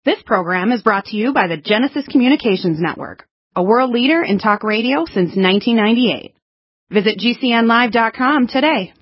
This program is brought to you by the Genesis Communications Network, a world leader in talk radio since 1998. Visit GCNlive.com today.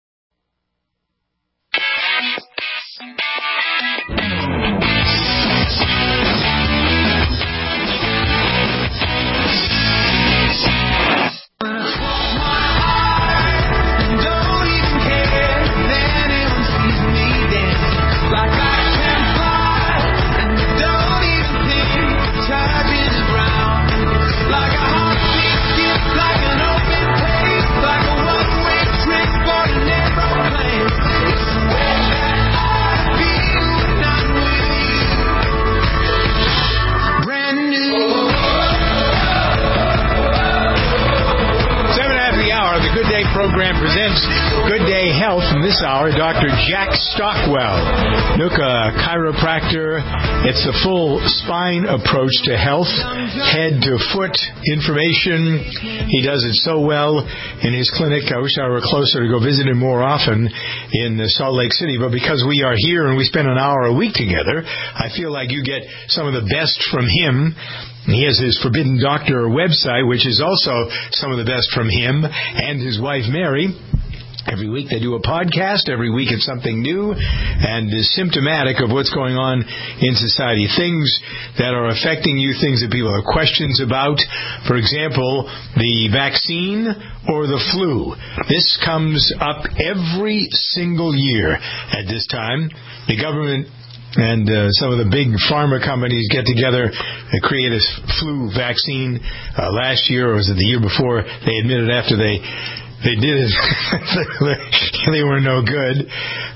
Program presents Good Day Health. In this hour, Dr. Jack Stockwell, NUCA chiropractor. It's the full spine approach to health, head to foot information. He does it so well in his clinic. I wish I were closer to go visit him more often in Salt Lake City, but because we are here and we spend an hour a week together, I feel like you get some of the best from him. He has his Forbidden Doctor website, which is also some of the best from him and his wife, Mary. Every week they do a podcast. Every week it's something new and is symptomatic of what's going on in society. Things that are affecting you, things that people have questions about. For example, the vaccine or the flu. This comes up every single year at this time. The government and some of the big pharma companies get together and create a flu vaccine. Last year, or was it the year before, they admitted after they did it, they were no good.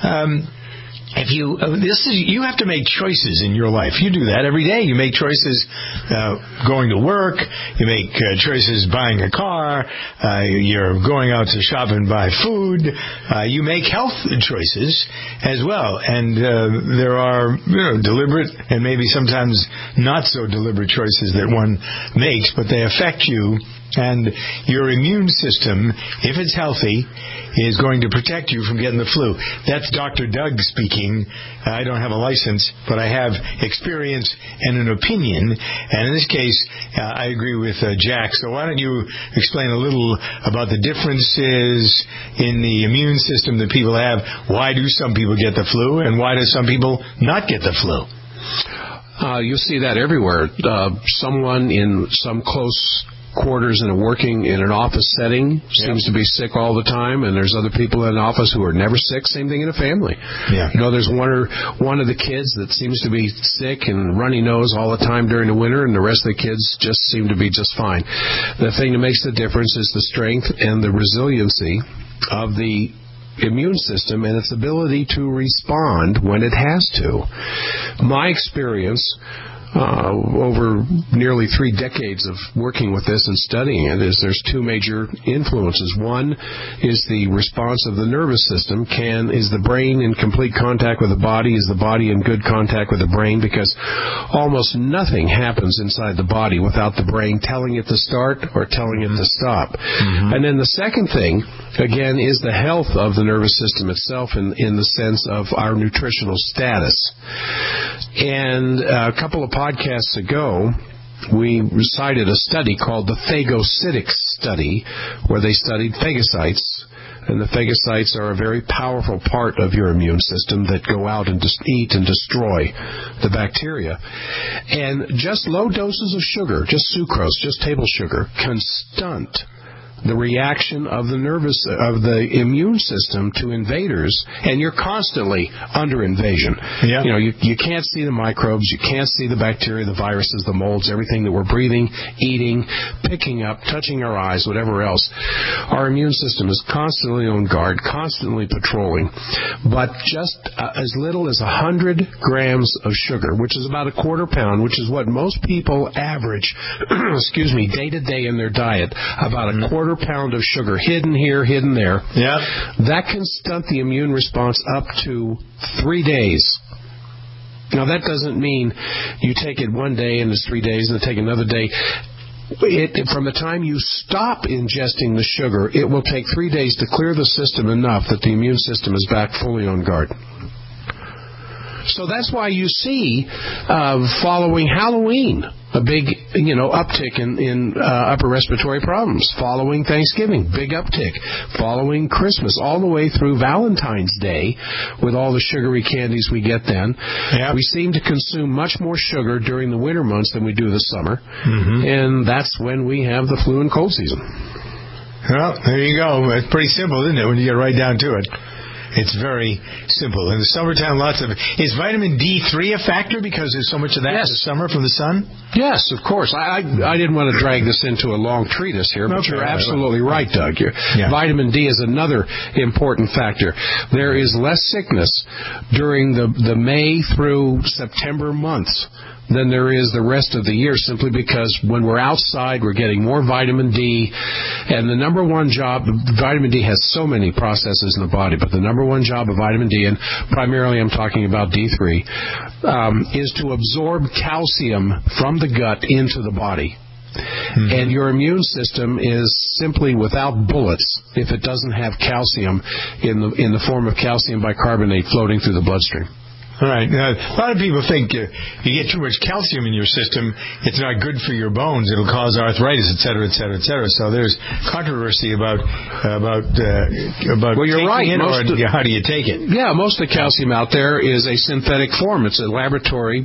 You have to make choices in your life. You do that every day. You make choices going to work. You make choices buying a car. You're going out to shop and buy food. You make health choices as well. And there are deliberate and maybe sometimes not so deliberate choices that one makes, but they affect you. And your immune system, if it's healthy, is going to protect you from getting the flu. That's Dr. Doug speaking. I don't have a license, but I have experience and an opinion. And in this case, I agree with Jack. So why don't you explain a little about the differences in the immune system that people have? Why do some people get the flu, and why do some people not get the flu? You see that everywhere. Someone in some close quarters in an office setting seems to be sick all the time, and there's other people in an office who are never sick. Same thing in a family. Yeah. There's one of the kids that seems to be sick and runny nose all the time during the winter, and the rest of the kids just seem to be just fine. The thing that makes the difference is the strength and the resiliency of the immune system and its ability to respond when it has to. My experience over nearly 3 decades of working with this and studying it is there's 2 major influences. One is the response of the nervous system. Is the brain in complete contact with the body? Is the body in good contact with the brain? Because almost nothing happens inside the body without the brain telling it to start or telling it to stop. Mm-hmm. And then the second thing, again, is the health of the nervous system itself in the sense of our nutritional status. And a couple of podcasts ago, we recited a study called the phagocytics study, where they studied phagocytes. And the phagocytes are a very powerful part of your immune system that go out and eat and destroy the bacteria. And just low doses of sugar, just sucrose, just table sugar, can stunt the reaction of the immune system to invaders, and you're constantly under invasion. Yeah. You can't see the microbes, you can't see the bacteria, the viruses, the molds, everything that we're breathing, eating, picking up, touching our eyes, whatever else. Our immune system is constantly on guard, constantly patrolling. But just as little as 100 grams of sugar, which is about a quarter pound, which is what most people average, day to day in their diet, about a quarter pound of sugar hidden here, hidden there. Yep. That can stunt the immune response up to 3 days. Now, that doesn't mean you take it one day and it's 3 days and then take another day. From the time you stop ingesting the sugar, it will take 3 days to clear the system enough that the immune system is back fully on guard. So that's why you see, following Halloween, a big, uptick in upper respiratory problems. Following Thanksgiving, big uptick. Following Christmas, all the way through Valentine's Day, with all the sugary candies we get then. Yep. We seem to consume much more sugar during the winter months than we do the summer. Mm-hmm. And that's when we have the flu and cold season. Well, there you go. It's pretty simple, isn't it, when you get right down to it? It's very simple. In the summertime, is vitamin D3 a factor because there's so much of that in the summer from the sun? Yes, of course. I didn't want to drag this into a long treatise here, but you're absolutely right, Doug. Vitamin D is another important factor. There is less sickness during the May through September months than there is the rest of the year, simply because when we're outside, we're getting more vitamin D. And the number one job, vitamin D has so many processes in the body, but the number one job of vitamin D, and primarily I'm talking about D3, is to absorb calcium from the gut into the body. Mm-hmm. And your immune system is simply without bullets if it doesn't have calcium in the form of calcium bicarbonate floating through the bloodstream. All right. A lot of people think if you get too much calcium in your system, it's not good for your bones. It'll cause arthritis, et cetera, et cetera, et cetera. So there's controversy about well, you're right. How do you take it? Yeah, most of the calcium out there is a synthetic form. It's a laboratory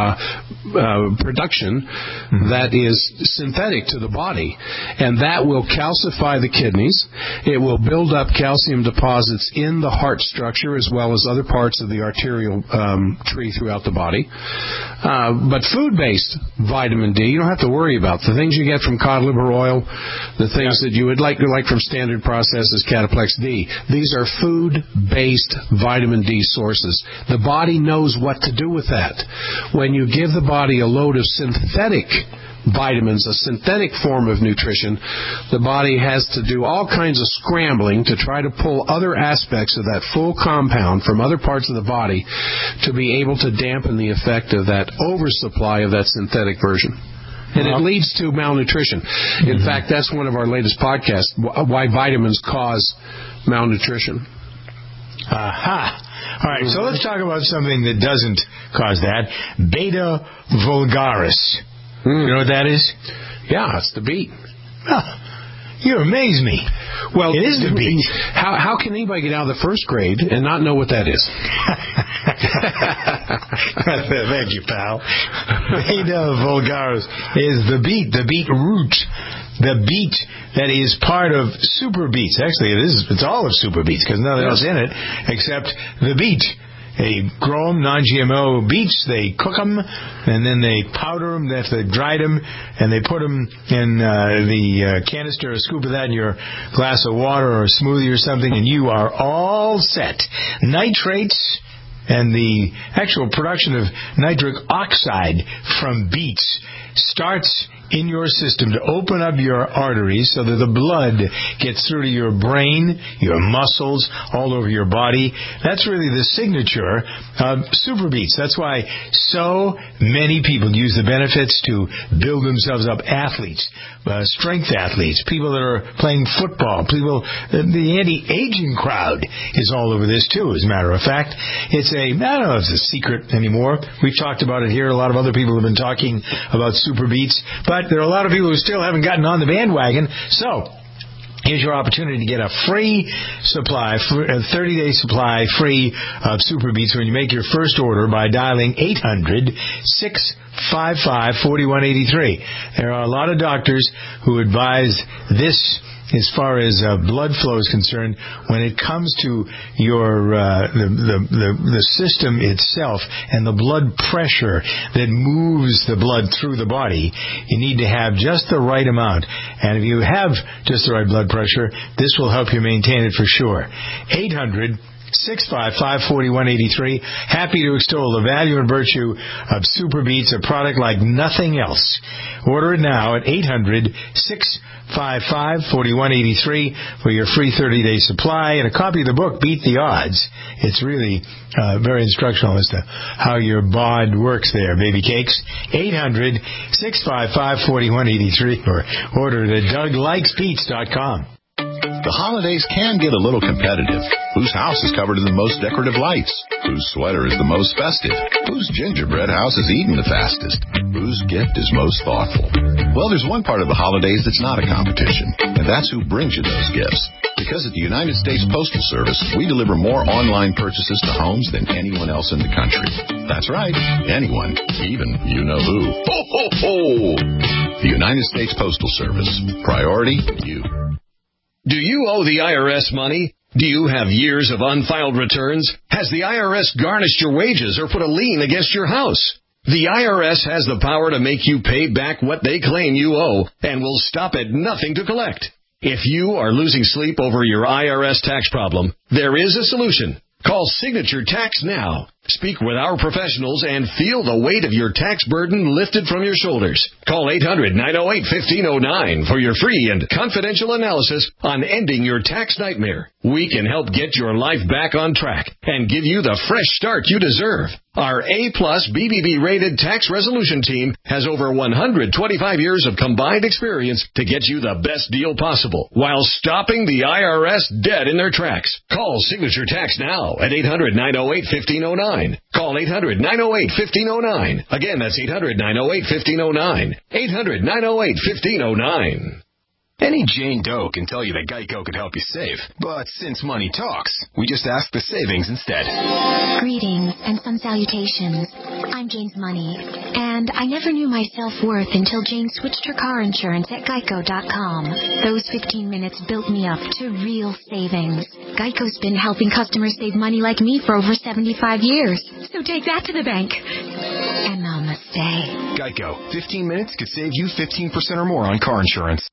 production that is synthetic to the body, and that will calcify the kidneys. It will build up calcium deposits in the heart structure as well as other parts of the arterial tree throughout the body. But food-based vitamin D, you don't have to worry about. The things you get from cod liver oil, the things that you would like from standard processes, Cataplex D, these are food-based vitamin D sources. The body knows what to do with that. When you give the body a load of synthetic vitamins, a synthetic form of nutrition, the body has to do all kinds of scrambling to try to pull other aspects of that full compound from other parts of the body to be able to dampen the effect of that oversupply of that synthetic version. And it leads to malnutrition. In fact, that's one of our latest podcasts, why vitamins cause malnutrition. Aha. All right, so let's talk about something that doesn't cause that. Beta vulgaris. You know what that is? Yeah, it's the beet. Oh, you amaze me. Well, it is the beet. How can anybody get out of the first grade and not know what that is? Thank you, pal. Beta vulgaris is the beet root. The beet that is part of super beets. Actually, it's all of super beets because nothing else in it except the beet. They grow them, non-GMO beets. They cook them, and then they powder them. They dried them, and they put them in the canister, a scoop of that in your glass of water or a smoothie or something, and you are all set. Nitrates and the actual production of nitric oxide from beets starts in your system to open up your arteries so that the blood gets through to your brain, your muscles, all over your body. That's really the signature of super beets. That's why so many people use the benefits to build themselves up. Athletes, strength athletes, people that are playing football, people, the anti-aging crowd is all over this too, as a matter of fact. I don't know if it's a secret anymore. We've talked about it here. A lot of other people have been talking about super beets, but there are a lot of people who still haven't gotten on the bandwagon. So here's your opportunity to get a free supply, a 30-day supply free of super beets when you make your first order by dialing 800-655-4183. There are a lot of doctors who advise this as far as blood flow is concerned. When it comes to your the system itself and the blood pressure that moves the blood through the body, you need to have just the right amount. And if you have just the right blood pressure, this will help you maintain it for sure. 800-655-4183. Happy to extol the value and virtue of Super Beets, a product like nothing else. Order it now at 800-655-4183 for your free 30-day supply and a copy of the book, Beat the Odds. It's really very instructional as to how your bod works there, baby cakes. 800-655-4183 or order it at DougLikesBeats.com. The holidays can get a little competitive. Whose house is covered in the most decorative lights? Whose sweater is the most festive? Whose gingerbread house is eaten the fastest? Whose gift is most thoughtful? Well, there's one part of the holidays that's not a competition, and that's who brings you those gifts. Because at the United States Postal Service, we deliver more online purchases to homes than anyone else in the country. That's right, anyone, even you-know-who. Ho, ho, ho! The United States Postal Service. Priority, you. Do you owe the IRS money? Do you have years of unfiled returns? Has the IRS garnished your wages or put a lien against your house? The IRS has the power to make you pay back what they claim you owe and will stop at nothing to collect. If you are losing sleep over your IRS tax problem, there is a solution. Call Signature Tax now. Speak with our professionals and feel the weight of your tax burden lifted from your shoulders. Call 800-908-1509 for your free and confidential analysis on ending your tax nightmare. We can help get your life back on track and give you the fresh start you deserve. Our A-plus BBB rated tax resolution team has over 125 years of combined experience to get you the best deal possible while stopping the IRS dead in their tracks. Call Signature Tax now at 800-908-1509. Call 800-908-1509. Again, that's 800-908-1509. 800-908-1509. Any Jane Doe can tell you that Geico could help you save. But since money talks, we just ask the savings instead. Greetings and some salutations. I'm Jane's Money, and I never knew my self-worth until Jane switched her car insurance at Geico.com. Those 15 minutes built me up to real savings. Geico's been helping customers save money like me for over 75 years. So take that to the bank. And namaste. Geico. 15 minutes could save you 15% or more on car insurance.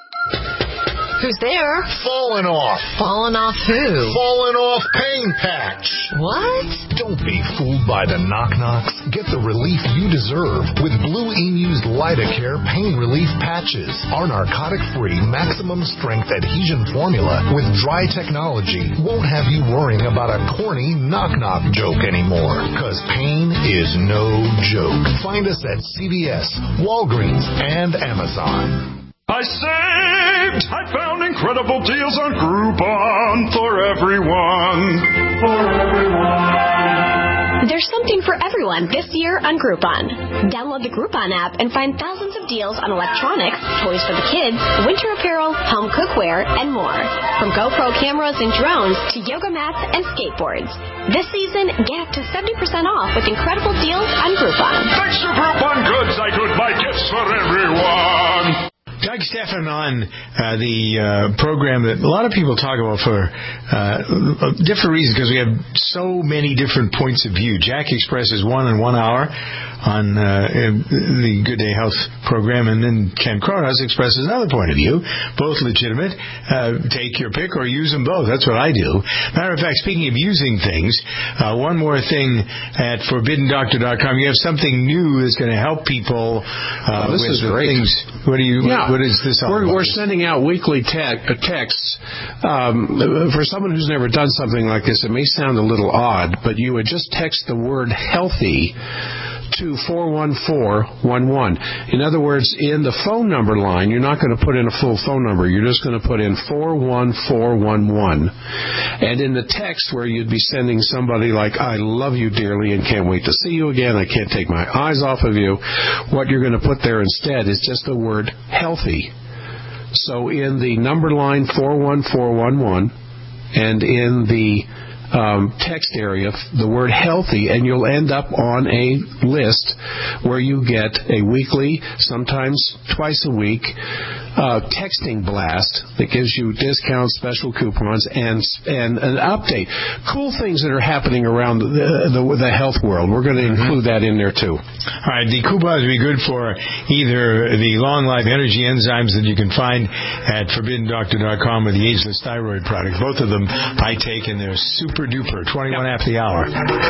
Who's there? Falling off. Falling off who? Falling off Pain Patch. What? Don't be fooled by the knock-knocks. Get the relief you deserve with Blue Emu's Lidocare Pain Relief Patches. Our narcotic-free, maximum-strength adhesion formula with dry technology won't have you worrying about a corny knock-knock joke anymore. Because pain is no joke. Find us at CVS, Walgreens, and Amazon. I saved! I found incredible deals on Groupon for everyone. For everyone. There's something for everyone this year on Groupon. Download the Groupon app and find thousands of deals on electronics, toys for the kids, winter apparel, home cookware, and more. From GoPro cameras and drones to yoga mats and skateboards. This season, get up to 70% off with incredible deals on Groupon. Thanks to Groupon Goods, I could buy gifts for everyone. Doug Stephan on the program that a lot of people talk about for different reasons because we have so many different points of view. Jack expresses one in 1 hour on the Good Day Health program, and then Ken Cronos expresses another point of view, both legitimate. Take your pick or use them both. That's what I do. Matter of fact, speaking of using things, one more thing at ForbiddenDoctor.com. You have something new that's going to help people. This is great. Things. What is this all about? We're sending out weekly texts. For someone who's never done something like this, it may sound a little odd, but you would just text the word healthy to 41411. In other words, in the phone number line, you're not going to put in a full phone number. You're just going to put in 41411. And in the text where you'd be sending somebody like, I love you dearly and can't wait to see you again, I can't take my eyes off of you, what you're going to put there instead is just the word healthy. So in the number line 41411 and in the text area, the word healthy, and you'll end up on a list where you get a weekly, sometimes twice a week, texting blast that gives you discounts, special coupons, and an update. Cool things that are happening around the health world. We're going to include that in there, too. All right, the coupons would be good for either the Long Life Energy enzymes that you can find at ForbiddenDoctor.com or the Ageless Thyroid product. Both of them I take, and they're super duper. 21 after the hour.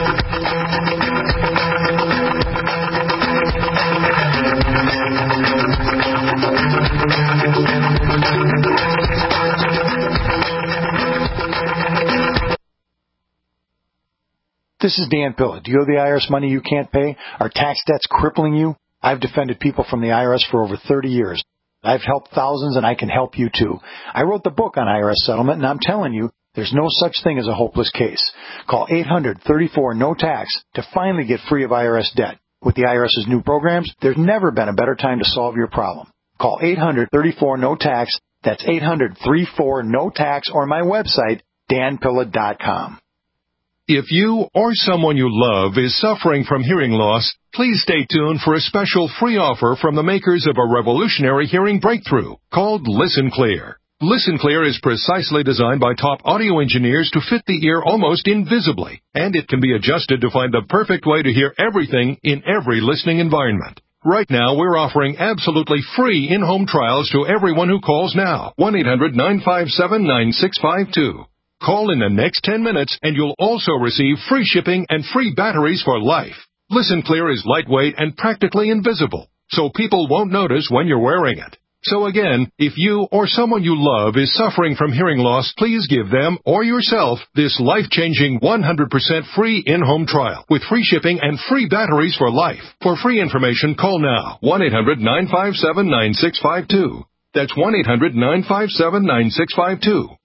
This is Dan Pilla. Do you owe the IRS money you can't pay? Are tax debts crippling you? I've defended people from the IRS for over 30 years. I've helped thousands, and I can help you too. I wrote the book on IRS settlement, and I'm telling you, There's no such thing as a hopeless case. Call 800-34-NO-TAX to finally get free of IRS debt. With the IRS's new programs, there's never been a better time to solve your problem. Call 800-34-NO-TAX. That's 800-34-NO-TAX, or my website, danpilla.com. If you or someone you love is suffering from hearing loss, please stay tuned for a special free offer from the makers of a revolutionary hearing breakthrough called Listen Clear. Listen Clear is precisely designed by top audio engineers to fit the ear almost invisibly, and it can be adjusted to find the perfect way to hear everything in every listening environment. Right now, we're offering absolutely free in-home trials to everyone who calls now. 1-800-957-9652. Call in the next 10 minutes, and you'll also receive free shipping and free batteries for life. Listen Clear is lightweight and practically invisible, so people won't notice when you're wearing it. So again, if you or someone you love is suffering from hearing loss, please give them or yourself this life-changing 100% free in-home trial with free shipping and free batteries for life. For free information, call now. 1-800-957-9652. That's 1-800-957-9652.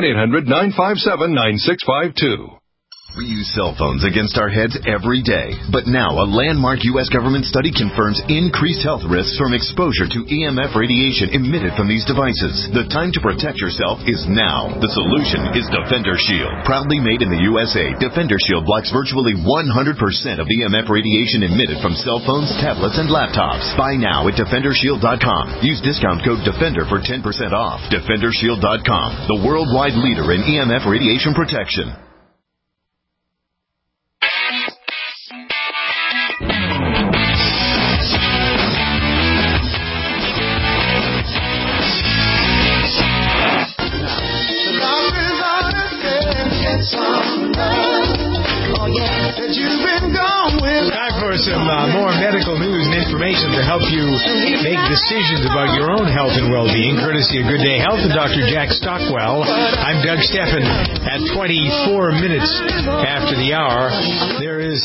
1-800-957-9652. We use cell phones against our heads every day. But now a landmark U.S. government study confirms increased health risks from exposure to EMF radiation emitted from these devices. The time to protect yourself is now. The solution is Defender Shield. Proudly made in the USA, Defender Shield blocks virtually 100% of EMF radiation emitted from cell phones, tablets, and laptops. Buy now at DefenderShield.com. Use discount code DEFENDER for 10% off. DefenderShield.com, the worldwide leader in EMF radiation protection. Time for some more medical news and information to help you make decisions about your own health and well-being, courtesy of Good Day Health and Dr. Jack Stockwell. I'm Doug Steffen. At 24 minutes after the hour, there is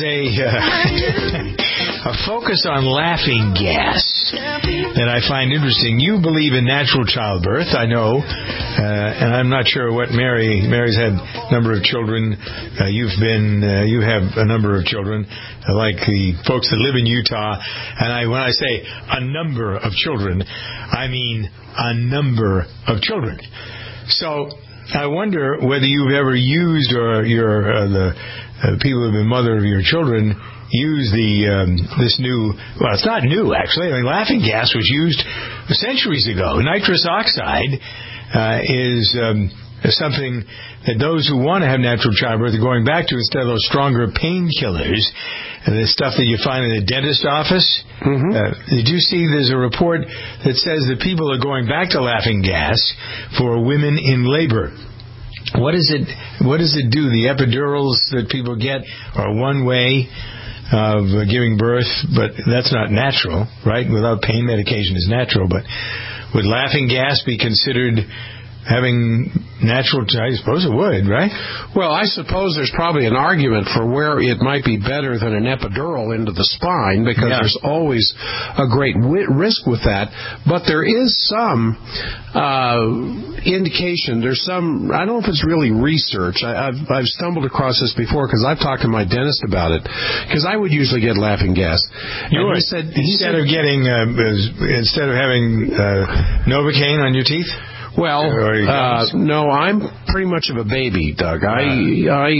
a focus on laughing gas that I find interesting. You believe in natural childbirth, I know, and I'm not sure what Mary's had a number of children. You have a number of children, like the folks that live in Utah. And when I say a number of children, I mean a number of children. So I wonder whether you've ever used, or the people who have been mother of your children use this new, well, it's not new actually. I mean, laughing gas was used centuries ago. Nitrous oxide is something that those who want to have natural childbirth are going back to instead of those stronger painkillers, and the stuff that you find in the dentist office. Mm-hmm. Did you see there's a report that says that people are going back to laughing gas for women in labor? What does it do? The epidurals that people get are one way of giving birth, but that's not natural, right? Without pain, medication is natural, but would laughing gas be considered having natural? I suppose it would, right? Well, I suppose there's probably an argument for where it might be better than an epidural into the spine, because there's always a great risk with that. But there is some indication. There's some. I don't know if it's really research. I've stumbled across this before because I've talked to my dentist about it. Because I would usually get laughing gas. He said instead of having Novocaine on your teeth. Well, no, I'm pretty much of a baby, Doug. I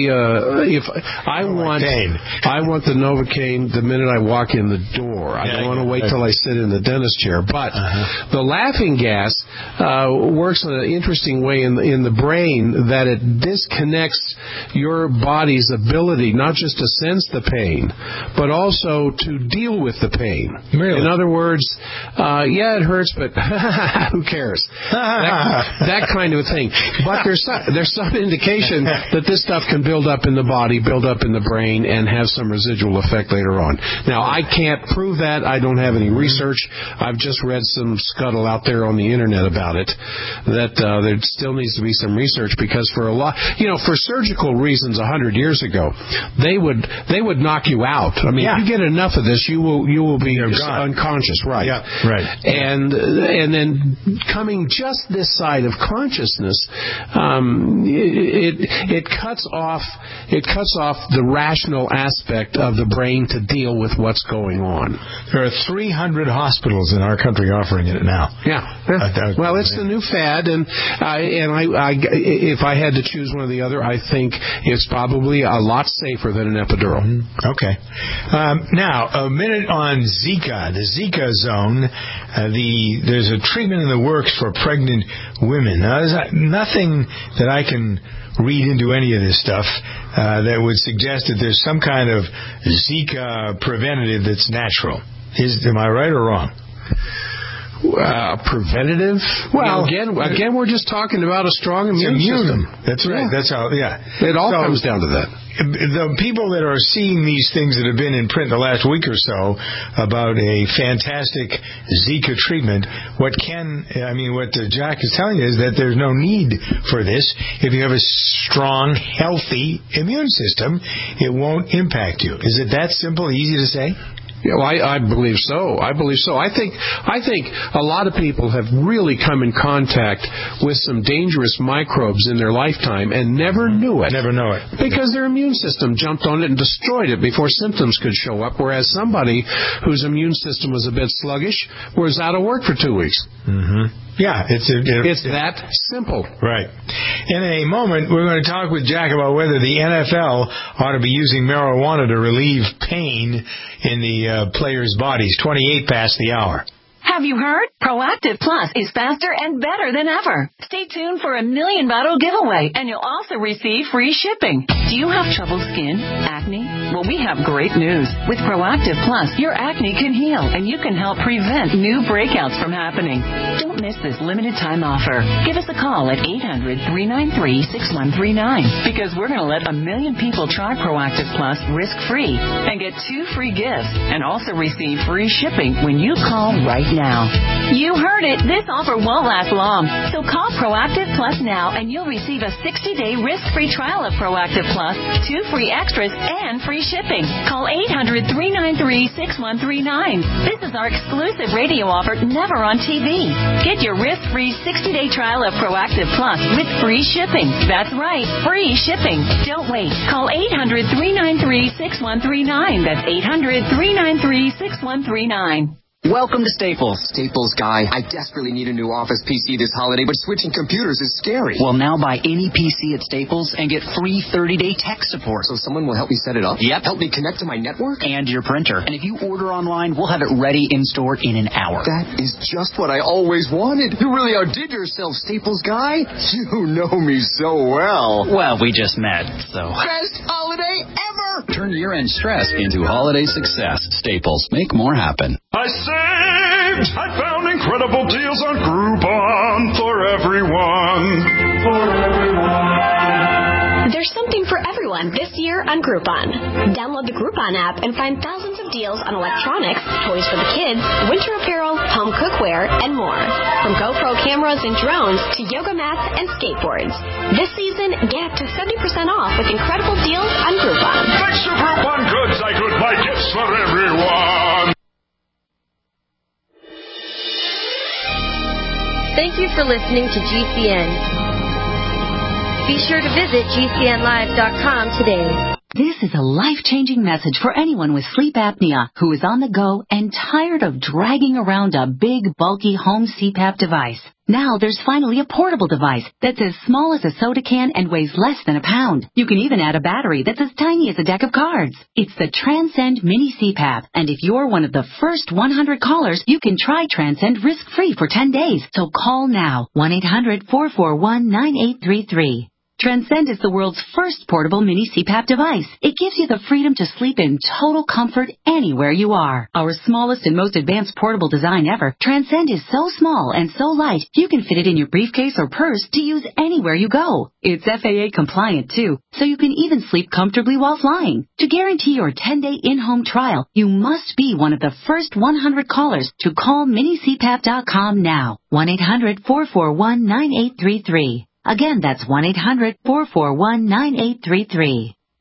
want the Novocaine the minute I walk in the door. I don't want to wait till I sit in the dentist chair. But the laughing gas works in an interesting way in the brain, that it disconnects your body's ability not just to sense the pain, but also to deal with the pain. Really? In other words, it hurts, but who cares? That kind of thing. But there's some indication that this stuff can build up in the body, build up in the brain, and have some residual effect later on. Now, I can't prove that. I don't have any research. I've just read some scuttle out there on the internet about it, that there still needs to be some research, because for a lot, for surgical reasons 100 years ago, they would knock you out. I mean, if you get enough of this, you will be unconscious, right? Yeah, right. And then coming just this side of consciousness, it cuts off the rational aspect of the brain to deal with what's going on. There are 300 hospitals in our country offering it now. Yeah. Well, it's the new fad, and if I had to choose one or the other, I think it's probably a lot safer than an epidural. Okay. Now, a minute on Zika, the Zika zone. There's a treatment in the works for pregnant women. Now, there's nothing that I can read into any of this stuff that would suggest that there's some kind of Zika preventative that's natural. Am I right or wrong? Preventative? Well, again, we're just talking about a strong immune system. That's right. Yeah. That's how. Yeah. It all comes down to that. The people that are seeing these things that have been in print the last week or so about a fantastic Zika treatment, what Jack is telling you is that there's no need for this. If you have a strong, healthy immune system, it won't impact you. Is it that simple, easy to say? Yeah, well, I believe so. I think a lot of people have really come in contact with some dangerous microbes in their lifetime and never knew it. Never know it. Because their immune system jumped on it and destroyed it before symptoms could show up, whereas somebody whose immune system was a bit sluggish was out of work for 2 weeks. Mm-hmm. Yeah, it's that simple. Right. In a moment, we're going to talk with Jack about whether the NFL ought to be using marijuana to relieve pain in the players' bodies. 28 past the hour. Have you heard? Proactive Plus is faster and better than ever. Stay tuned for a $1 million bottle giveaway, and you'll also receive free shipping. Do you have troubled skin? Acne? Well, we have great news. With Proactive Plus, your acne can heal, and you can help prevent new breakouts from happening. Don't miss this limited time offer. Give us a call at 800-393-6139, because we're going to let 1 million people try Proactive Plus risk-free and get 2 free gifts, and also receive free shipping when you call right now. You heard it. This offer won't last long. So call Proactive Plus now and you'll receive a 60-day risk-free trial of Proactive Plus, 2 free extras, and free shipping. Call 800-393-6139. This is our exclusive radio offer, never on TV. Get your risk-free 60-day trial of Proactive Plus with free shipping. That's right, free shipping. Don't wait. Call 800-393-6139. That's 800-393-6139. Welcome to Staples. Staples guy, I desperately need a new office PC this holiday, but switching computers is scary. Well, now buy any PC at Staples and get free 30-day tech support. So someone will help me set it up? Yep. Help me connect to my network? And your printer. And if you order online, we'll have it ready in store in an hour. That is just what I always wanted. You really outdid yourself, Staples guy. You know me so well. Well, we just met, so... Best holiday ever! Turn year-end stress into holiday success. Staples. Make more happen. I found incredible deals on Groupon for everyone. There's something for everyone this year on Groupon. Download the Groupon app and find thousands of deals on electronics, toys for the kids, winter apparel, home cookware, and more. From GoPro cameras and drones to yoga mats and skateboards. This season, get up to 70% off with incredible deals on Groupon. Thanks to Groupon Goods, I could buy gifts for everyone. Thank you for listening to GCN. Be sure to visit GCNlive.com today. This is a life-changing message for anyone with sleep apnea who is on the go and tired of dragging around a big, bulky home CPAP device. Now there's finally a portable device that's as small as a soda can and weighs less than a pound. You can even add a battery that's as tiny as a deck of cards. It's the Transcend Mini CPAP, and if you're one of the first 100 callers, you can try Transcend risk-free for 10 days. So call now, 1-800-441-9833. Transcend is the world's first portable mini CPAP device. It gives you the freedom to sleep in total comfort anywhere you are. Our smallest and most advanced portable design ever, Transcend is so small and so light, you can fit it in your briefcase or purse to use anywhere you go. It's FAA compliant too, so you can even sleep comfortably while flying. To guarantee your 10-day in-home trial, you must be one of the first 100 callers to call minicpap.com now. 1-800-441-9833. Again, that's 1-800-441-9833.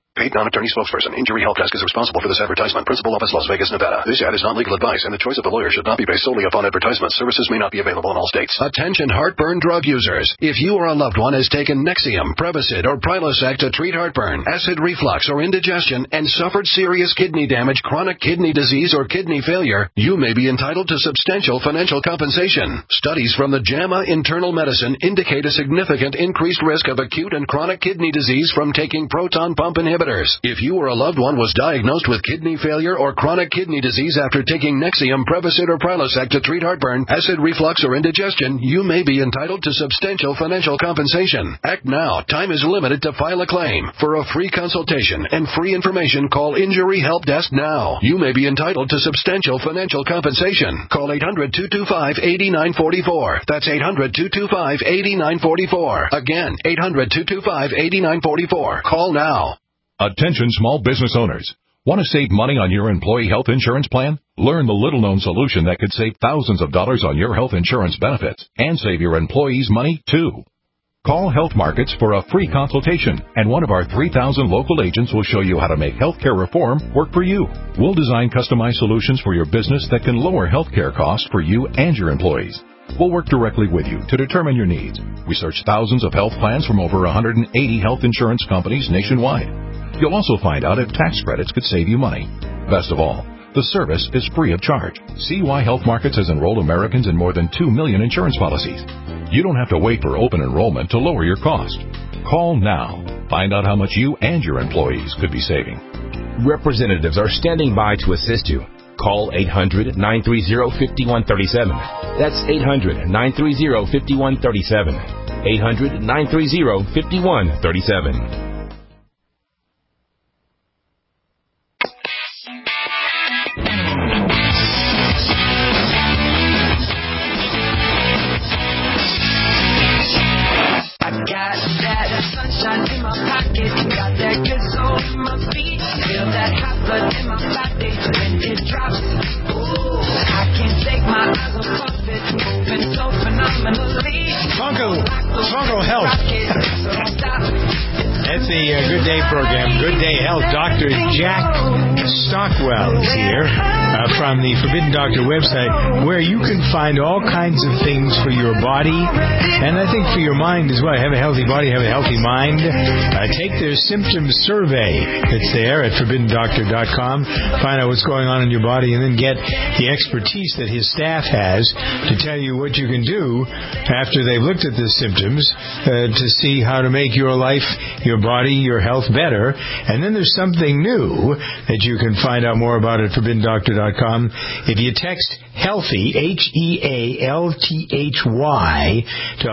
Paid non-attorney spokesperson. Injury Help Desk is responsible for this advertisement. Principal office, Las Vegas, Nevada. This ad is not legal advice, and the choice of the lawyer should not be based solely upon advertisements. Services may not be available in all states. Attention heartburn drug users. If you or a loved one has taken Nexium, Prevacid, or Prilosec to treat heartburn, acid reflux, or indigestion, and suffered serious kidney damage, chronic kidney disease, or kidney failure, you may be entitled to substantial financial compensation. Studies from the JAMA Internal Medicine indicate a significant increased risk of acute and chronic kidney disease from taking proton pump inhibitors. If you or a loved one was diagnosed with kidney failure or chronic kidney disease after taking Nexium, Prevacid, or Prilosec to treat heartburn, acid reflux, or indigestion, you may be entitled to substantial financial compensation. Act now. Time is limited to file a claim. For a free consultation and free information, call Injury Help Desk now. You may be entitled to substantial financial compensation. Call 800-225-8944. That's 800-225-8944. Again, 800-225-8944. Call now. Attention small business owners. Want to save money on your employee health insurance plan? Learn the little-known solution that could save thousands of dollars on your health insurance benefits and save your employees money, too. Call Health Markets for a free consultation, and one of our 3,000 local agents will show you how to make healthcare reform work for you. We'll design customized solutions for your business that can lower healthcare costs for you and your employees. We'll work directly with you to determine your needs. We search thousands of health plans from over 180 health insurance companies nationwide. You'll also find out if tax credits could save you money. Best of all, the service is free of charge. See why Health Markets has enrolled Americans in more than 2 million insurance policies. You don't have to wait for open enrollment to lower your cost. Call now. Find out how much you and your employees could be saving. Representatives are standing by to assist you. Call 800-930-5137. That's 800-930-5137. 800-930-5137. Funko Health. That's the Good Day program. Good Day Health. Dr. Jack Stockwell is here from the Forbidden Doctor website, where you can find all kinds of things for your body, and I think for your mind as well. Have a healthy body, have a healthy mind. Take their symptom survey. It's there at ForbiddenDoctor.com. Find out what's going on in your body, and then get the expertise that his staff has to tell you what you can do after they've looked at the symptoms to see how to make your life, your body, your health better. And then there's something new that you can find out more about at ForbiddenDoctor.com. If you text HEALTHY, HEALTHY, to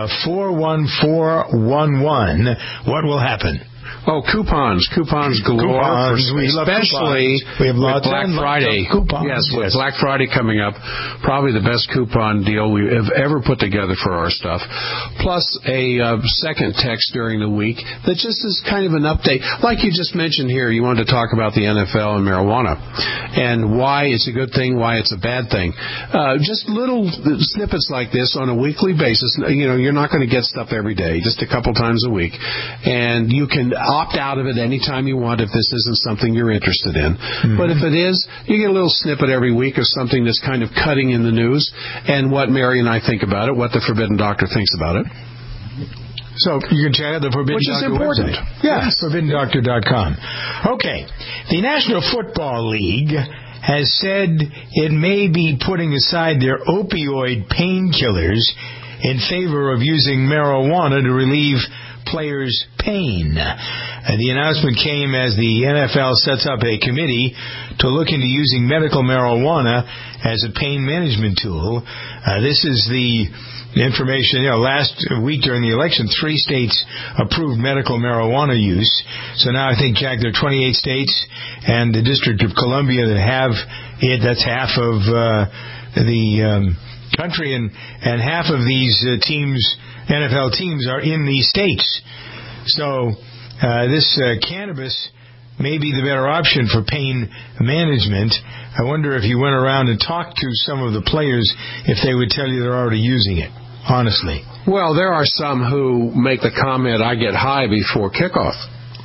41411, what will happen? Oh, coupons galore. We love especially coupons. We have with Black Friday. Yes, with Black Friday coming up, probably the best coupon deal we have ever put together for our stuff. Plus a second text during the week that just is kind of an update. Like you just mentioned here, you wanted to talk about the NFL and marijuana and why it's a good thing, why it's a bad thing. Just little snippets like this on a weekly basis. You know, you're not going to get stuff every day, just a couple times a week. And you can opt out of it anytime you want if this isn't something you're interested in. Mm-hmm. But if it is, you get a little snippet every week of something that's kind of cutting in the news and what Mary and I think about it, what the Forbidden Doctor thinks about it. So you can check out the Forbidden Doctor website. Yes, ForbiddenDoctor.com. Okay. The National Football League has said it may be putting aside their opioid painkillers in favor of using marijuana to relieve players' pain. The announcement came as the NFL sets up a committee to look into using medical marijuana as a pain management tool. This is the information, last week during the election, 3 states approved medical marijuana use. So now I think, Jack, there are 28 states and the District of Columbia that have it. That's half of the country, and half of these teams, NFL teams, are in these states. So this cannabis may be the better option for pain management. I wonder if you went around and talked to some of the players if they would tell you they're already using it, honestly. Well, there are some who make the comment, I get high before kickoff.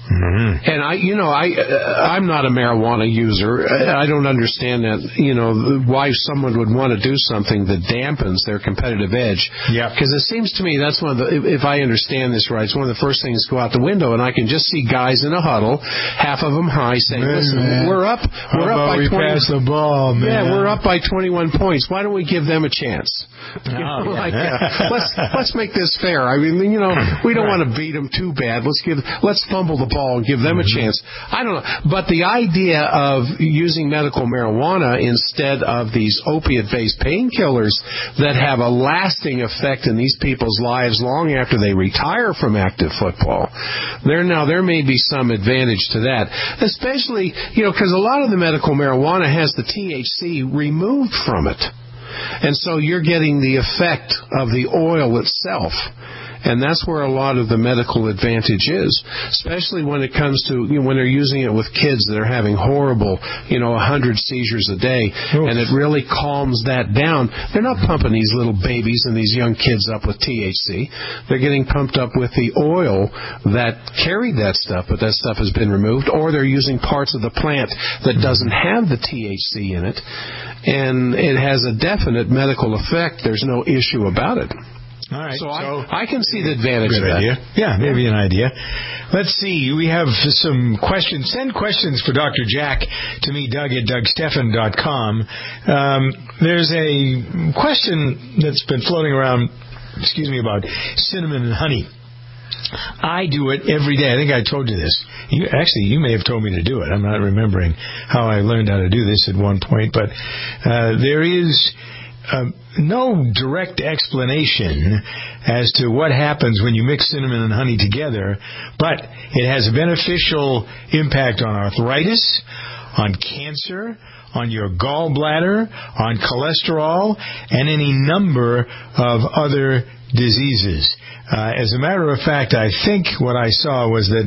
Mm-hmm. And I'm not a marijuana user. I don't understand that, why someone would want to do something that dampens their competitive edge. Yeah. Because it seems to me that's one of the, if I understand this right, it's one of the first things to go out the window, and I can just see guys in a huddle, half of them high, saying, "Listen, we're up by 20. Pass the ball, man. Yeah, we're up by 21 points. Why don't we give them a chance? Let's make this fair. I mean, we don't want to beat them too bad. Let's fumble the ball and give them a chance. I don't know. But the idea of using medical marijuana instead of these opiate-based painkillers that have a lasting effect in these people's lives long after they retire from active football, there may be some advantage to that. Especially, because a lot of the medical marijuana has the THC removed from it. And so you're getting the effect of the oil itself. And that's where a lot of the medical advantage is, especially when it comes to, when they're using it with kids that are having horrible, 100 seizures a day, and it really calms that down. They're not pumping these little babies and these young kids up with THC. They're getting pumped up with the oil that carried that stuff, but that stuff has been removed, or they're using parts of the plant that doesn't have the THC in it, and it has a definite medical effect. There's no issue about it. All right. So I can see the advantage of that. Idea. Yeah, maybe an idea. Let's see. We have some questions. Send questions for Dr. Jack to me, Doug at DougStephan.com. There's a question that's been floating around, about cinnamon and honey. I do it every day. I think I told you this. You may have told me to do it. I'm not remembering how I learned how to do this at one point, but there is no direct explanation as to what happens when you mix cinnamon and honey together, but it has a beneficial impact on arthritis, on cancer, on your gallbladder, on cholesterol, and any number of other diseases. As a matter of fact, I think what I saw was that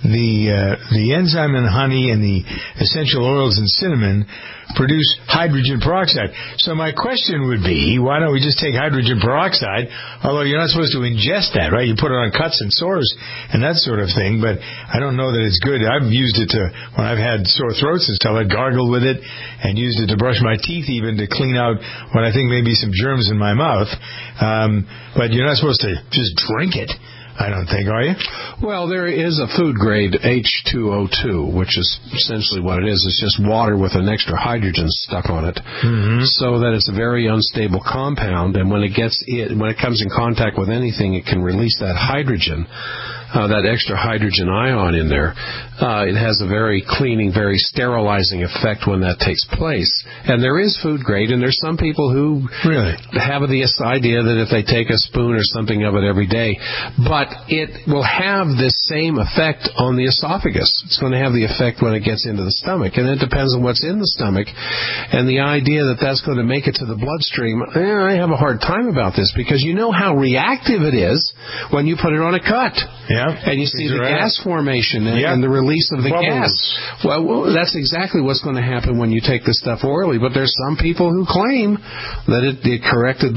the enzyme in honey and the essential oils in cinnamon produce hydrogen peroxide. So my question would be, why don't we just take hydrogen peroxide? Although you're not supposed to ingest that, right? You put it on cuts and sores and that sort of thing, but I don't know that it's good. I've used it when I've had sore throats and stuff, I gargle with it and used it to brush my teeth, even to clean out what I think may be some germs in my mouth. But you're not supposed to just drink it, I don't think, are you? Well, there is a food grade H2O2, which is essentially what it is. It's just water with an extra hydrogen stuck on it, so that it's a very unstable compound. And when it comes in contact with anything, it can release that hydrogen, that extra hydrogen ion in there. It has a very cleaning, very sterilizing effect when that takes place. And there is food grade, and there's some people who really have this idea that if they take a spoon or something of it every day, but it will have this same effect on the esophagus. It's going to have the effect when it gets into the stomach, and it depends on what's in the stomach. And the idea that that's going to make it to the bloodstream, I have a hard time about this, because you know how reactive it is when you put it on a cut. Yeah. And you see the gas formation and the release of the gas. Well, that's exactly what's going to happen when you take this stuff orally. But there's some people who claim that it corrected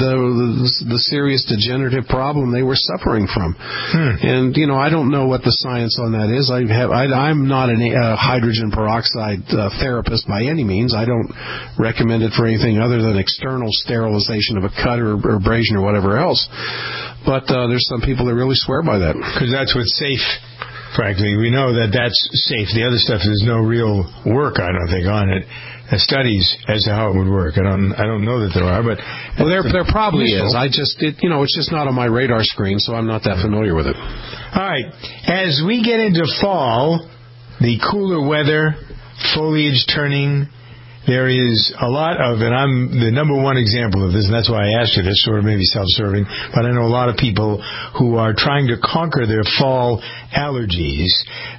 the serious degenerative problem they were suffering from. And I don't know what the science on that is. I'm not a hydrogen peroxide therapist by any means. I don't recommend it for anything other than external sterilization of a cut or abrasion or whatever else. But there's some people that really swear by that. Because that's what's safe, frankly. We know that that's safe. The other stuff, there's no real work, I don't think, on it. Studies as to how it would work. I don't know that there are, but there probably is. It's just not on my radar screen, so I'm not that familiar with it. All right. As we get into fall, the cooler weather, foliage turning, there is a lot of, and I'm the number one example of this, and that's why I asked you this, sort of maybe self-serving, but I know a lot of people who are trying to conquer their fall allergies.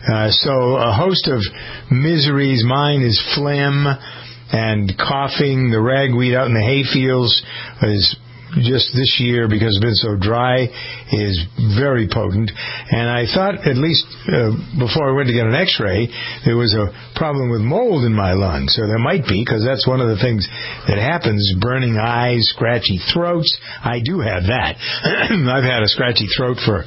So a host of miseries. Mine is phlegm and coughing. The ragweed out in the hayfields is just this year, because it's been so dry, is very potent. And I thought, at least before I went to get an x-ray, there was a problem with mold in my lungs. So there might be, because that's one of the things that happens, burning eyes, scratchy throats. I do have that. I've had a scratchy throat for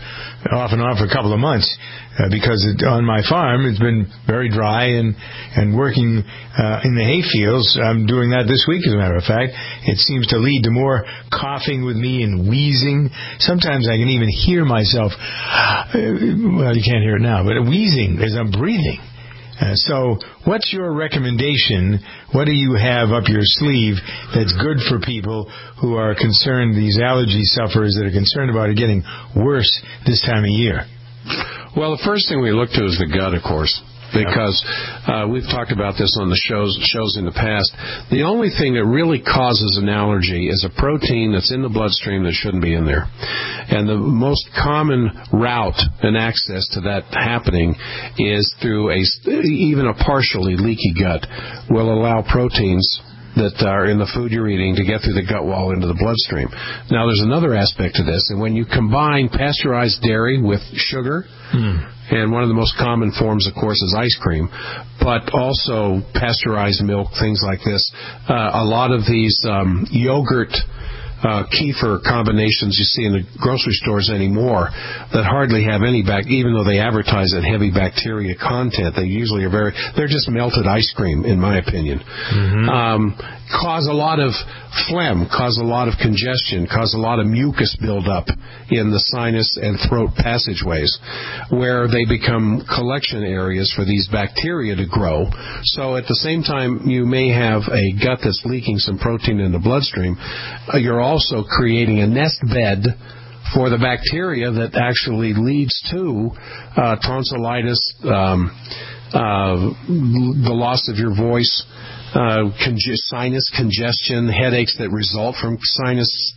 off and on for a couple of months because on my farm it's been very dry and working in the hay fields. I'm doing that this week, as a matter of fact. It seems to lead to more coughing with me and wheezing. Sometimes I can even hear myself, well, you can't hear it now, but wheezing as I'm breathing. So what's your recommendation? What do you have up your sleeve that's good for people who are concerned, these allergy sufferers that are concerned about it getting worse this time of year? Well, the first thing we look to is the gut, of course, because we've talked about this on the shows in the past. The only thing that really causes an allergy is a protein that's in the bloodstream that shouldn't be in there. And the most common route and access to that happening is through even a partially leaky gut will allow proteins that are in the food you're eating to get through the gut wall into the bloodstream. Now, there's another aspect to this, and when you combine pasteurized dairy with sugar, and one of the most common forms, of course, is ice cream, but also pasteurized milk, things like this, a lot of these yogurt kefir combinations you see in the grocery stores anymore that hardly have any even though they advertise that heavy bacteria content, they usually are they're just melted ice cream, in my opinion. Cause a lot of phlegm, cause a lot of congestion, cause a lot of mucus buildup in the sinus and throat passageways, where they become collection areas for these bacteria to grow. So at the same time you may have a gut that's leaking some protein in the bloodstream, you're also creating a nest bed for the bacteria that actually leads to tonsillitis, the loss of your voice, sinus congestion, headaches that result from sinus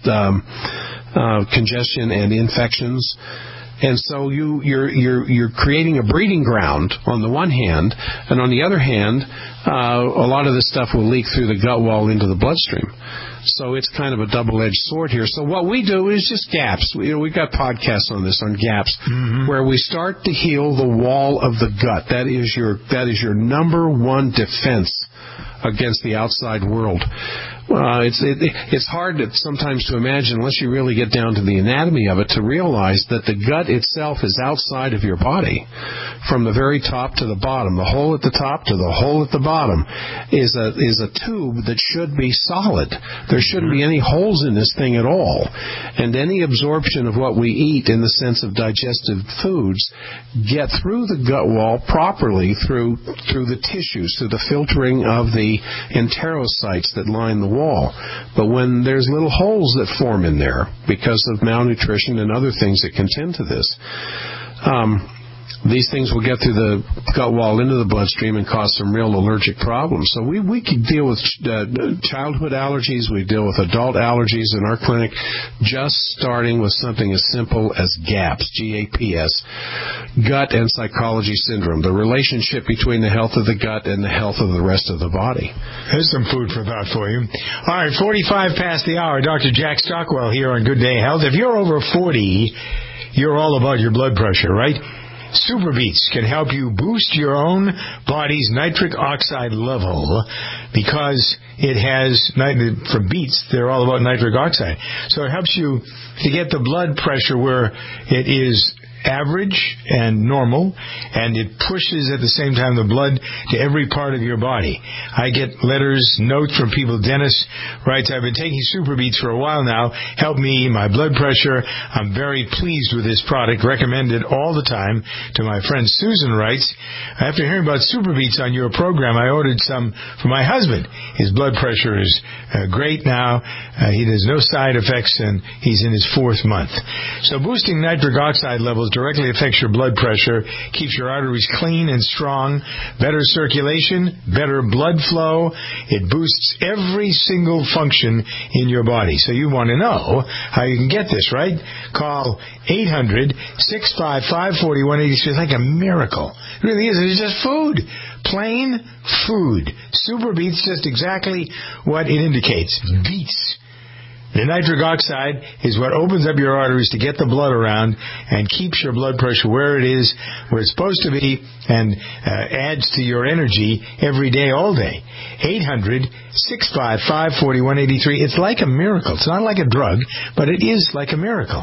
congestion and infections. And so you're creating a breeding ground on the one hand, and on the other hand, a lot of this stuff will leak through the gut wall into the bloodstream. So it's kind of a double-edged sword here. So what we do is just GAPS. We've got podcasts on this, on GAPS, where we start to heal the wall of the gut. That is your number one defense against the outside world. It's hard sometimes to imagine, unless you really get down to the anatomy of it, to realize that the gut itself is outside of your body. From the very top to the bottom, the hole at the top to the hole at the bottom is a tube that should be solid. There shouldn't be any holes in this thing at all. And any absorption of what we eat in the sense of digestive foods get through the gut wall properly through the tissues, through the filtering of the enterocytes that line the wall. But when there's little holes that form in there because of malnutrition and other things that can tend to this, these things will get through the gut wall into the bloodstream and cause some real allergic problems. So we can deal with childhood allergies. We deal with adult allergies in our clinic, just starting with something as simple as GAPS, G-A-P-S, gut and psychology syndrome, the relationship between the health of the gut and the health of the rest of the body. There's some food for thought for you. All right, 45 past the hour. Dr. Jack Stockwell here on Good Day Health. If you're over 40, you're all about your blood pressure, right? Super Beets can help you boost your own body's nitric oxide level because it has, for beets, they're all about nitric oxide. So it helps you to get the blood pressure where it is average and normal, and it pushes at the same time the blood to every part of your body. I get letters, notes from people. Dennis writes, I've been taking Super Beets for a while now. Help me, my blood pressure. I'm very pleased with this product. Recommend it all the time to my friend. Susan writes, after hearing about Super Beets on your program, I ordered some for my husband. His blood pressure is great now. He has no side effects, and he's in his 4th month. So boosting nitric oxide levels directly affects your blood pressure, keeps your arteries clean and strong, better circulation, better blood flow. It boosts every single function in your body. So you want to know how you can get this, right? Call 800-655-4183. It's like a miracle. It really is. It's just food. Plain food. Super Beets, just exactly what it indicates. Beets. The nitric oxide is what opens up your arteries to get the blood around and keeps your blood pressure where it is, where it's supposed to be, and adds to your energy every day, all day. 800-655-4183. It's like a miracle. It's not like a drug, but it is like a miracle.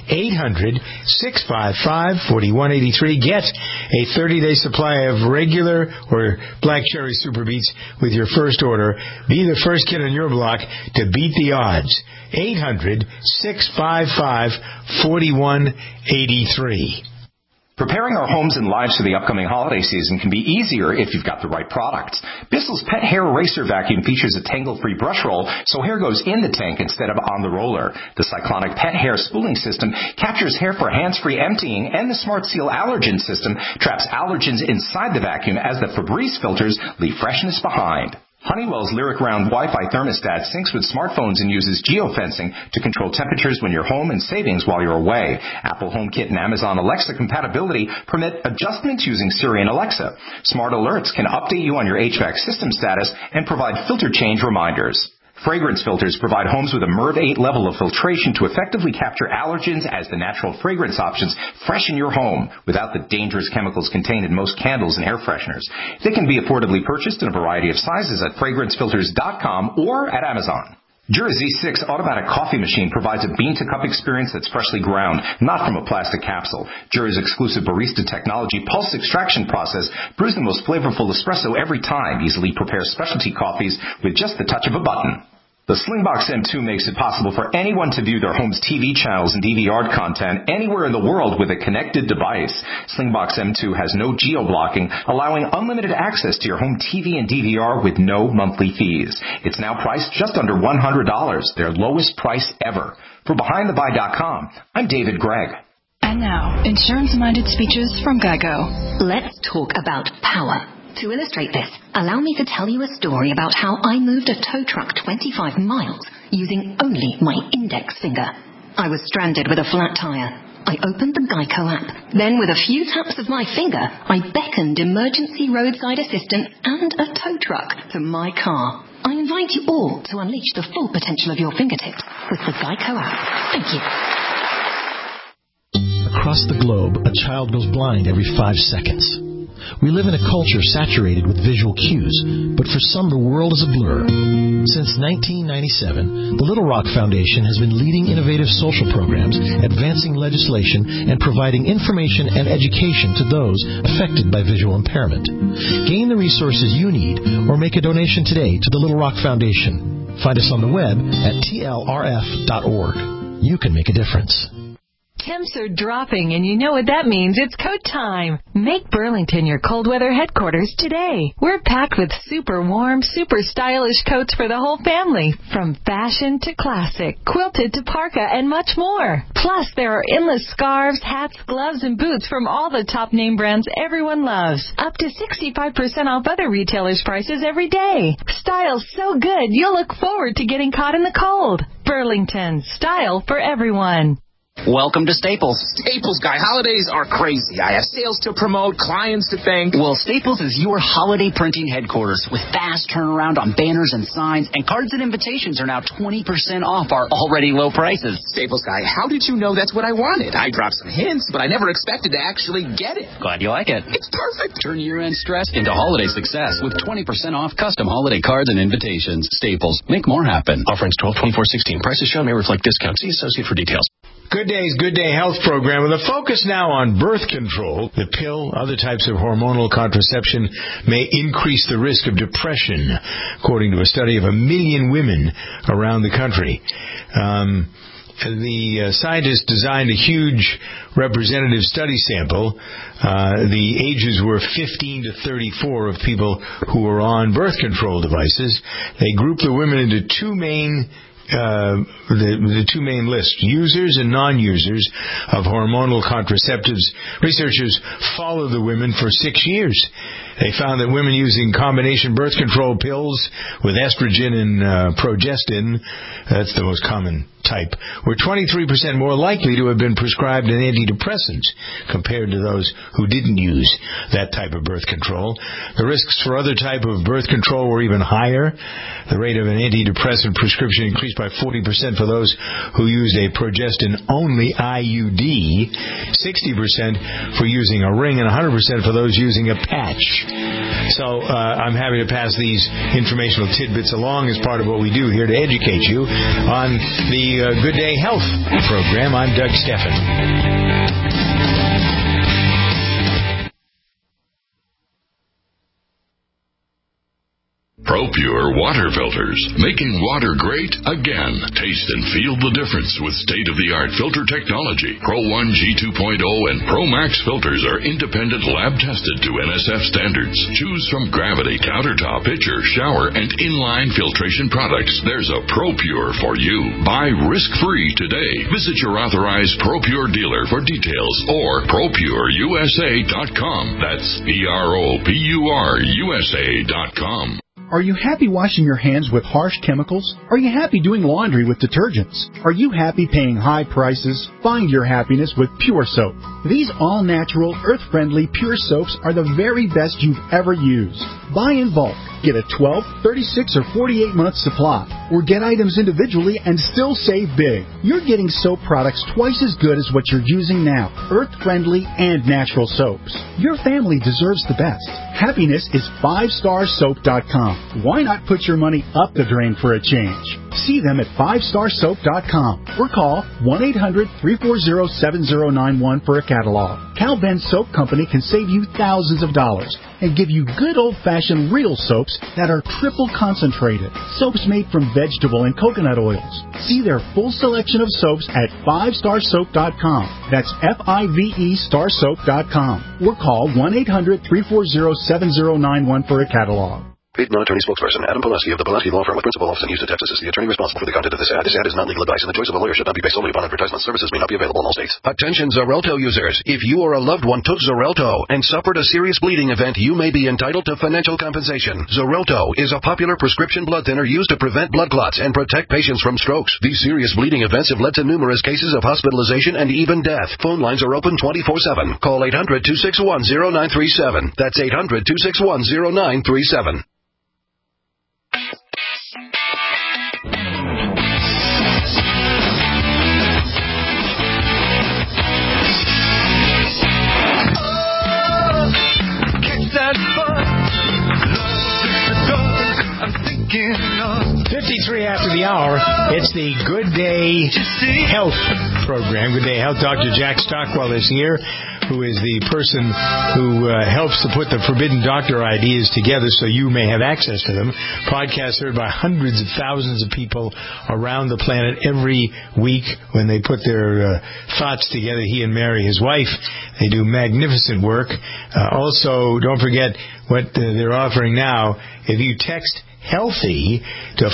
800-655-4183. Get a 30-day supply of regular or black cherry super beets with your first order. Be the first kid on your block to beat the odds. 800-655-4183. Preparing our homes and lives for the upcoming holiday season can be easier if you've got the right products. Bissell's Pet Hair Eraser Vacuum features a tangle-free brush roll, so hair goes in the tank instead of on the roller. The Cyclonic Pet Hair Spooling System captures hair for hands-free emptying, and the Smart Seal Allergen System traps allergens inside the vacuum as the Febreze filters leave freshness behind. Honeywell's Lyric Round Wi-Fi thermostat syncs with smartphones and uses geofencing to control temperatures when you're home and savings while you're away. Apple HomeKit and Amazon Alexa compatibility permit adjustments using Siri and Alexa. Smart Alerts can update you on your HVAC system status and provide filter change reminders. Fragrance filters provide homes with a MERV 8 level of filtration to effectively capture allergens as the natural fragrance options freshen your home without the dangerous chemicals contained in most candles and air fresheners. They can be affordably purchased in a variety of sizes at FragranceFilters.com or at Amazon. Jura Z6 automatic coffee machine provides a bean-to-cup experience that's freshly ground, not from a plastic capsule. Jura's exclusive barista technology pulse extraction process brews the most flavorful espresso every time, easily prepares specialty coffees with just the touch of a button. The Slingbox M2 makes it possible for anyone to view their home's TV channels and DVR content anywhere in the world with a connected device. Slingbox M2 has no geo-blocking, allowing unlimited access to your home TV and DVR with no monthly fees. It's now priced just under $100, their lowest price ever. For BehindTheBuy.com, I'm David Gregg. And now, insurance-minded speeches from GEICO. Let's talk about power. To illustrate this, allow me to tell you a story about how I moved a tow truck 25 miles using only my index finger. I was stranded with a flat tire. I opened the GEICO app. Then with a few taps of my finger, I beckoned emergency roadside assistance and a tow truck to my car. I invite you all to unleash the full potential of your fingertips with the GEICO app. Thank you. Across the globe, a child goes blind every 5 seconds. We live in a culture saturated with visual cues, but for some the world is a blur. Since 1997, the Little Rock Foundation has been leading innovative social programs, advancing legislation, and providing information and education to those affected by visual impairment. Gain the resources you need or make a donation today to the Little Rock Foundation. Find us on the web at tlrf.org. You can make a difference. Temps are dropping, and you know what that means. It's coat time. Make Burlington your cold weather headquarters today. We're packed with super warm, super stylish coats for the whole family. From fashion to classic, quilted to parka, and much more. Plus, there are endless scarves, hats, gloves, and boots from all the top name brands everyone loves. Up to 65% off other retailers' prices every day. Style's so good, you'll look forward to getting caught in the cold. Burlington, style for everyone. Welcome to Staples. Staples, guy. Holidays are crazy. I have sales to promote, clients to thank. Well, Staples is your holiday printing headquarters with fast turnaround on banners and signs, and cards and invitations are now 20% off our already low prices. Staples, guy, how did you know that's what I wanted? I dropped some hints, but I never expected to actually get it. Glad you like it. It's perfect. Turn year-end stress into holiday success with 20% off custom holiday cards and invitations. Staples. Make more happen. Offerings 12/24/16. Prices shown may reflect discounts. See associate for details. Good Day's Good Day Health program with a focus now on birth control. The pill, other types of hormonal contraception may increase the risk of depression, according to a study of 1 million women around the country. The scientists designed a huge representative study sample. The ages were 15 to 34 of people who were on birth control devices. They grouped the women into two main lists, users and non-users of hormonal contraceptives. Researchers followed the women for 6 years. They found that women using combination birth control pills with estrogen and progestin, that's the most common type, were 23% more likely to have been prescribed an antidepressant compared to those who didn't use that type of birth control. The risks for other type of birth control were even higher. The rate of an antidepressant prescription increased by 40% for those who used a progestin-only IUD, 60% for using a ring, and 100% for those using a patch. So I'm happy to pass these informational tidbits along as part of what we do here to educate you on the Good Day Health program. I'm Doug Steffen. ProPure water filters, making water great again. Taste and feel the difference with state-of-the-art filter technology. Pro 1 G2.0 and Pro Max filters are independent lab-tested to NSF standards. Choose from Gravity, Countertop, Pitcher, Shower, and Inline filtration products. There's a ProPure for you. Buy risk-free today. Visit your authorized ProPure dealer for details or ProPureUSA.com. That's ProPureUSA.com. Are you happy washing your hands with harsh chemicals? Are you happy doing laundry with detergents? Are you happy paying high prices? Find your happiness with Pure Soap. These all-natural, earth-friendly Pure Soaps are the very best you've ever used. Buy in bulk. Get a 12, 36, or 48-month supply. Or get items individually and still save big. You're getting soap products twice as good as what you're using now. Earth-friendly and natural soaps. Your family deserves the best. Happiness is 5starsoap.com. Why not put your money up the drain for a change? See them at 5starsoap.com or call 1-800-340-7091 for a catalog. Cal Ben Soap Company can save you thousands of dollars and give you good old-fashioned real soaps that are triple concentrated. Soaps made from vegetable and coconut oils. See their full selection of soaps at 5starsoap.com. That's F-I-V-E starsoap.com. Or call 1-800-340-7091 for a catalog. Paid non-attorney spokesperson Adam Pulaski of the Pulaski Law Firm with principal office in Houston, Texas is the attorney responsible for the content of this ad. This ad is not legal advice, and the choice of a lawyer should not be based solely upon advertisement. Services may not be available in all states. Attention Xarelto users. If you or a loved one took Xarelto and suffered a serious bleeding event, you may be entitled to financial compensation. Xarelto is a popular prescription blood thinner used to prevent blood clots and protect patients from strokes. These serious bleeding events have led to numerous cases of hospitalization and even death. Phone lines are open 24/7. Call 800-261-0937. That's 800-261-0937. I'm thinking of 53 after the hour. It's the Good Day Health program. Good Day Health. Dr. Jack Stockwell is here, who is the person who helps to put the Forbidden Doctor ideas together so you may have access to them. Podcasts heard by hundreds of thousands of people around the planet every week when they put their thoughts together. He and Mary, his wife, they do magnificent work. Also, don't forget what they're offering now. If you text HEALTHY to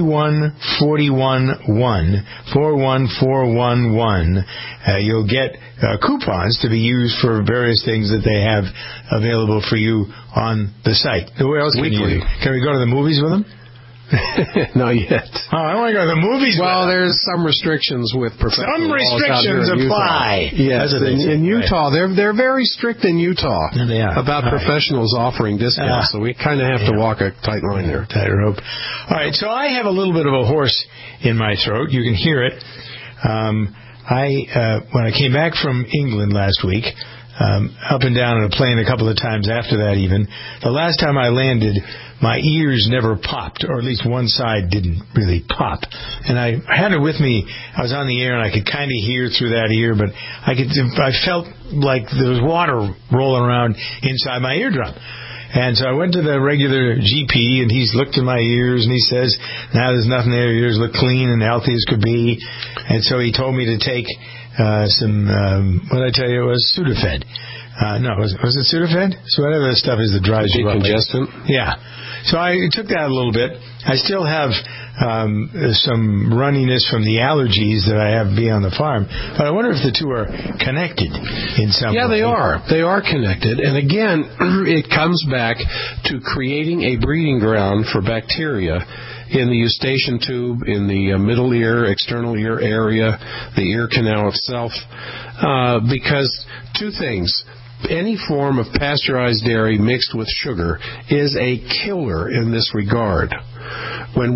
41411, you'll get coupons to be used for various things that they have available for you on the site. Where else can we go to the movies with them? Not yet. Oh, I don't want to go to the movies. Well, there's some restrictions with professional. Some restrictions apply. Yes, in Utah, they're very strict in Utah about professionals offering discounts. So we kind of have to walk a tight line there. Tightrope. All right, so I have a little bit of a horse in my throat. You can hear it. When I came back from England last week, up and down on a plane a couple of times after that even, the last time I landed, my ears never popped, or at least one side didn't really pop. And I had it with me. I was on the air, and I could kind of hear through that ear, but I felt like there was water rolling around inside my eardrum. And so I went to the regular GP, and he's looked at my ears, and he says, now there's nothing there. Your ears look clean and healthy as could be. And so he told me to take some, what did I tell you? It was Sudafed. No, was it Sudafed? So whatever the stuff is that dries you up. Decongestant? Yeah. So I took that a little bit. I still have some runniness from the allergies that I have being on the farm. But I wonder if the two are connected in some way. Yeah, they are. They are connected. And again, it comes back to creating a breeding ground for bacteria in the eustachian tube, in the middle ear, external ear area, the ear canal itself. Because two things. Any form of pasteurized dairy mixed with sugar is a killer in this regard. when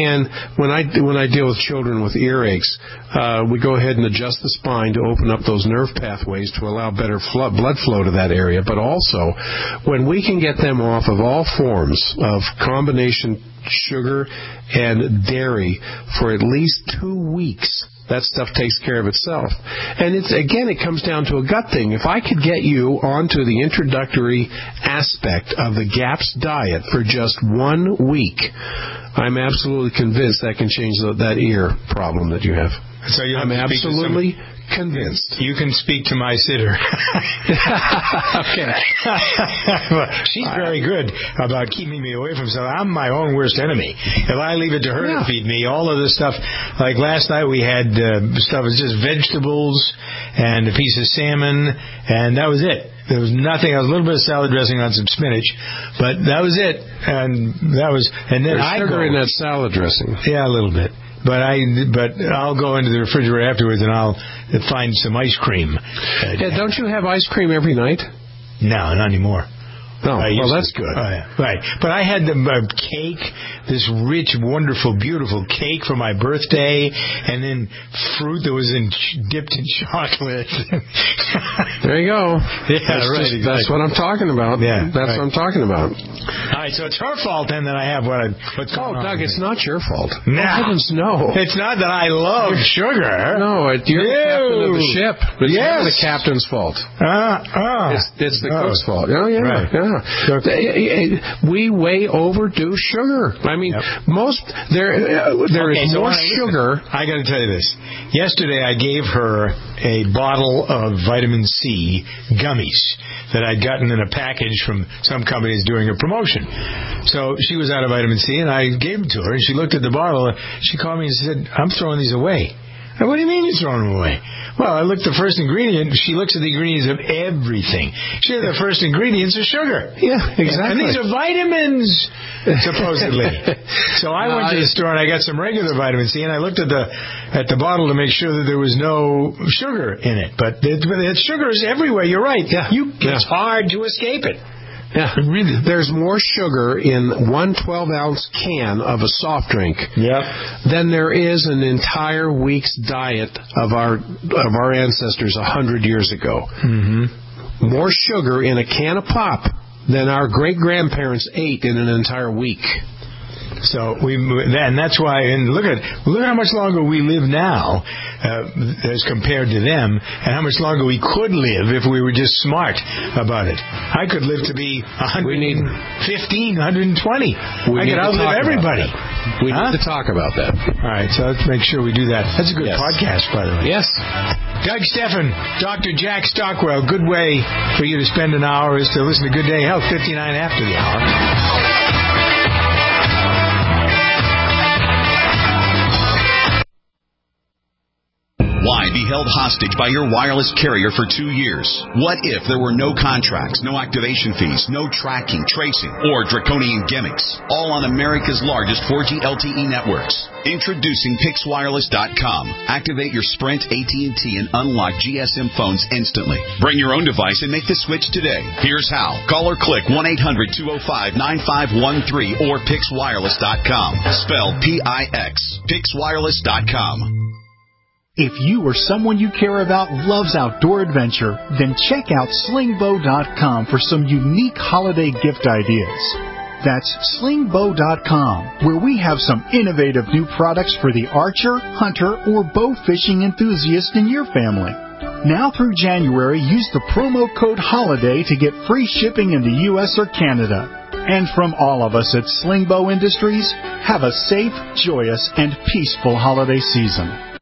I deal with children with earaches, we go ahead and adjust the spine to open up those nerve pathways to allow better blood flow to that area. But also, when we can get them off of all forms of combination sugar and dairy for at least 2 weeks, that stuff takes care of itself. And it comes down to a gut thing. If I could get you onto the introductory aspect of the GAPS diet for just 1 week, I'm absolutely convinced that can change that ear problem that you have. So I'm absolutely convinced. You can speak to my sitter. Okay. She's very good about keeping me away from stuff. I'm my own worst enemy. If I leave it to her to feed me, all of this stuff, like last night we had stuff, it was just vegetables and a piece of salmon, and that was it. There was nothing. I was a little bit of salad dressing on some spinach, but that was it. And then there's sugar in that salad dressing. Yeah, a little bit. But I'll go into the refrigerator afterwards and I'll find some ice cream. Don't you have ice cream every night? No, not anymore. No, well, that's good. Oh, yeah. Right. But I had the cake, this rich, wonderful, beautiful cake for my birthday, and then fruit that was dipped in chocolate. There you go. Yeah, exactly. That's what I'm talking about. Yeah, that's what I'm talking about. All right, so it's her fault then that I have what's going on. Doug, it's not your fault. No. Heavens, no. It's not that I love sugar. No, you're the captain of the ship. It's not the captain's fault. It's the cook's fault. Oh, yeah. Right. Yeah. We way overdo sugar. I mean, there is more sugar. I got to tell you this. Yesterday, I gave her a bottle of vitamin C gummies that I'd gotten in a package from some companies doing a promotion. So she was out of vitamin C, and I gave them to her, and she looked at the bottle. She called me and said, "I'm throwing these away." And what do you mean you're throwing them away? Well, I looked at the first ingredient. She looks at the ingredients of everything. She said the first ingredients are sugar. Yeah, exactly. And these are vitamins, supposedly. So I went to the store and I got some regular vitamin C, and I looked at the bottle to make sure that there was no sugar in it. But sugar is everywhere. You're right. Yeah. It's hard to escape it. Yeah, really. There's more sugar in one 12-ounce can of a soft drink than there is an entire week's diet of our ancestors 100 years ago. Mm-hmm. More sugar in a can of pop than our great-grandparents ate in an entire week. So and that's why. And look at how much longer we live now as compared to them, and how much longer we could live if we were just smart about it. I could live to be 115, 120. I could outlive everybody. We need to talk about that. All right, so let's make sure we do that. That's a good podcast, by the way. Yes. Doug Steffen, Dr. Jack Stockwell. Good way for you to spend an hour is to listen to Good Day Health, 59 after the hour. Why be held hostage by your wireless carrier for 2 years? What if there were no contracts, no activation fees, no tracking, tracing, or draconian gimmicks? All on America's largest 4G LTE networks. Introducing PixWireless.com. Activate your Sprint, AT&T, and unlock GSM phones instantly. Bring your own device and make the switch today. Here's how. Call or click 1-800-205-9513 or PixWireless.com. Spelled P-I-X. PixWireless.com. If you or someone you care about loves outdoor adventure, then check out slingbow.com for some unique holiday gift ideas. That's slingbow.com, where we have some innovative new products for the archer, hunter, or bow fishing enthusiast in your family. Now through January, use the promo code HOLIDAY to get free shipping in the U.S. or Canada. And from all of us at Slingbow Industries, have a safe, joyous, and peaceful holiday season.